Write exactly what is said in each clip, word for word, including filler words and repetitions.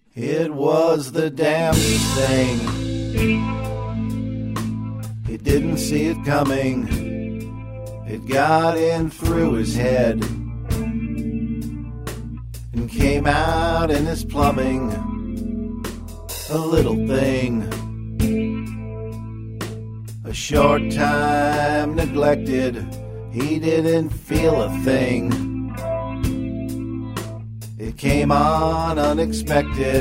It was the damnedest thing. He didn't see it coming. It got in through his head and came out in his plumbing. A little thing, a short time neglected. He didn't feel a thing. It came on unexpected.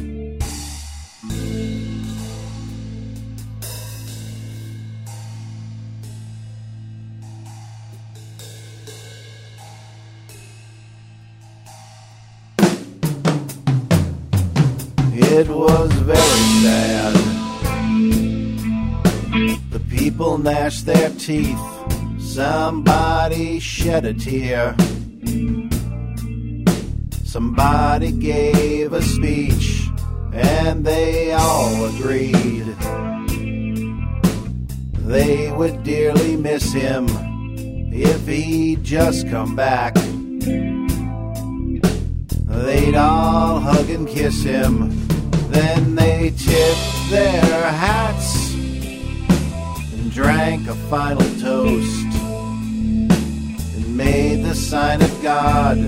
It was very sad. The people gnashed their teeth. Somebody shed a tear. Somebody gave a speech, and they all agreed they would dearly miss him if he'd just come back. They'd all hug and kiss him. Then they tipped their hats and drank a final toast and made the sign of God,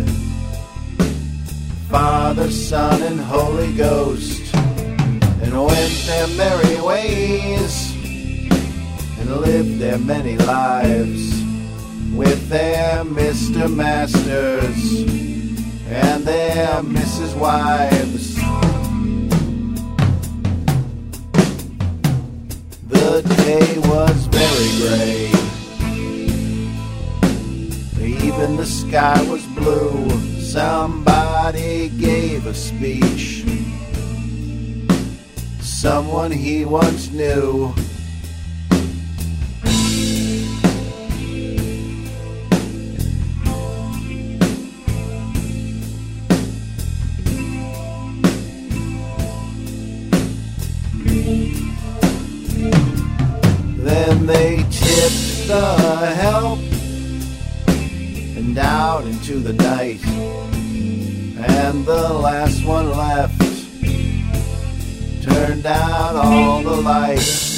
Father, Son, and Holy Ghost, and went their merry ways and lived their many lives with their Mister Masters and their Missus Wives. The day was very gray. Even the sky was blue. Somebody gave a speech. Someone he once knew. Then they tipped the help and out into the night, and the last one left turned out all the lights.